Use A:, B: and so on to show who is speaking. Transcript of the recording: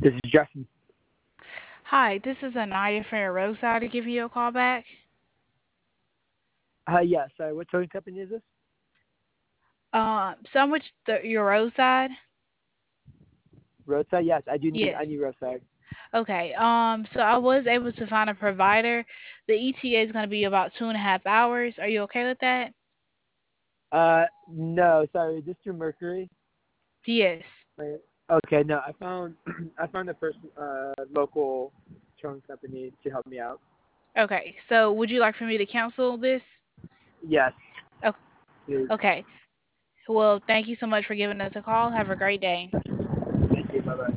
A: This is Justin.
B: Hi, this is Anaya from your roadside to give you a call back.
A: Yeah, sorry, what towing company is this?
B: Sandwich your roadside?
A: Roadside? Yes,
B: Yes.
A: I need roadside.
B: Okay. So I was able to find a provider. The ETA is going to be about 2.5 hours. Are you okay with that?
A: No, sorry, is this through Mercury?
B: Yes.
A: Right. Okay, no, I found I found the first local towing company to help me out.
B: Okay. So would you like for me to cancel this?
A: Yes,
B: O-
A: please.
B: Okay. Well, thank you so much for giving us a call. Have a great day.
A: Thank you. Bye bye.